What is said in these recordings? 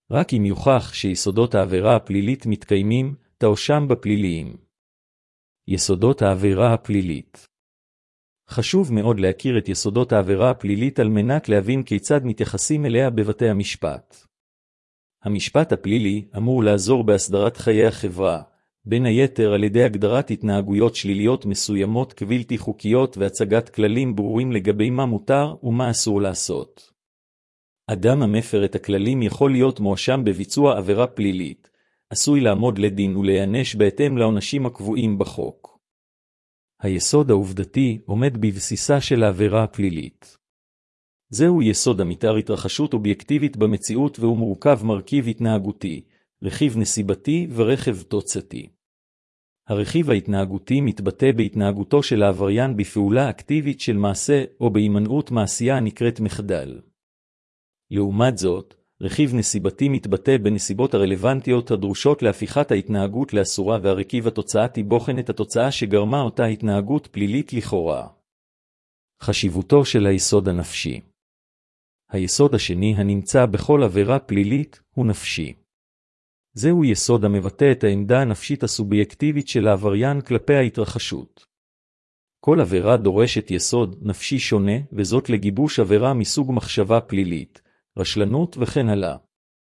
רק אם יוכח שיסודות העבירה הפלילית מתקיימים, תואשם בפליליים. יסודות העבירה הפלילית. חשוב מאוד להכיר את יסודות העבירה הפלילית על מנת להבין כיצד מתייחסים אליה בבתי המשפט. המשפט הפלילי אמור לעזור בהסדרת חיי החברה, בין היתר על ידי הגדרת התנהגויות שליליות מסוימות כבלתי חוקיות והצגת כללים ברורים לגבי מה מותר ומה אסור לעשות. אדם המפר את הכללים יכול להיות מואשם בביצוע עבירה פלילית, עשוי לעמוד לדין ולהיענש בהתאם לעונשים הקבועים בחוק. היסוד העובדתי עומד בבסיסה של העבירה הפלילית. זהו יסוד המתאר התרחשות אובייקטיבית במציאות והוא מורכב מרכיב התנהגותי, רכיב נסיבתי ורכיב תוצאתי. הרכיב ההתנהגותי מתבטא בהתנהגותו של העבריין בפעולה אקטיבית של מעשה או בהימנעות מעשייה הנקראת מחדל. לעומת זאת, רכיב נסיבתי מתבטא בנסיבות הרלוונטיות הדרושות להפיכת ההתנהגות לאסורה והרכיב התוצאתי בוחן את התוצאה שגרמה אותה התנהגות פלילית לכאורה. חשיבותו של היסוד הנפשי. היסוד השני הנמצא בכל עבירה פלילית הוא נפשי. זהו יסוד המבטא את העמדה הנפשית הסובייקטיבית של העבריין כלפי ההתרחשות. כל עבירה דורשת יסוד נפשי שונה, וזאת לגיבוש עבירה מסוג מחשבה פלילית, רשלנות וכן הלאה.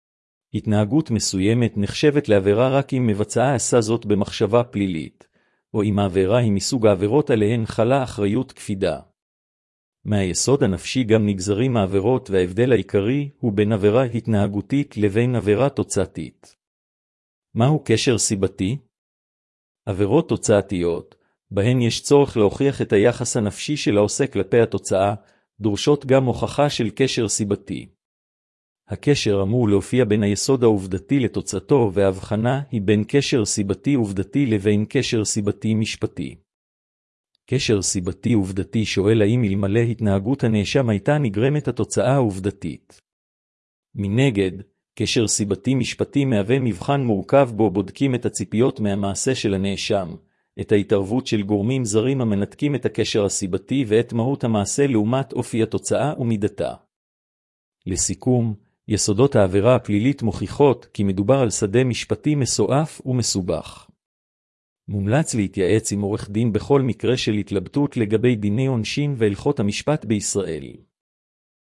התנהגות מסוימת נחשבת לעבירה רק אם מבצעה עשה זאת במחשבה פלילית, או אם העבירה היא מסוג העבירות עליהן חלה אחריות קפידה. מהיסוד הנפשי גם נגזרים העבירות, וההבדל העיקרי הוא בין עבירה התנהגותית לבין עבירה תוצאתית. מהו קשר סיבתי? עבירות תוצאתיות, בהן יש צורך להוכיח את היחס הנפשי של העוסק כלפי התוצאה, דורשות גם הוכחה של קשר סיבתי. הקשר אמור להופיע בין היסוד העובדתי לתוצאתו, וההבחנה היא בין קשר סיבתי עובדתי לבין קשר סיבתי משפטי. קשר סיבתי עובדתי שואל האם אלמלא התנהגות הנאשם הייתה נגרמת התוצאה העובדתית. מנגד, קשר סיבתי משפטי מהווה מבחן מורכב בו בודקים את הציפיות מהמעשה של הנאשם, את ההתערבות של גורמים זרים המנתקים את הקשר הסיבתי ואת מהות המעשה לעומת אופי התוצאה ומידתה. לסיכום, יסודות העבירה הפלילית מוכיחות כי מדובר על שדה משפטי מסועף ומסובך. מומלץ להתייעץ עם עורך דין בכל מקרה של התלבטות לגבי דיני עונשין והלכות המשפט בישראל.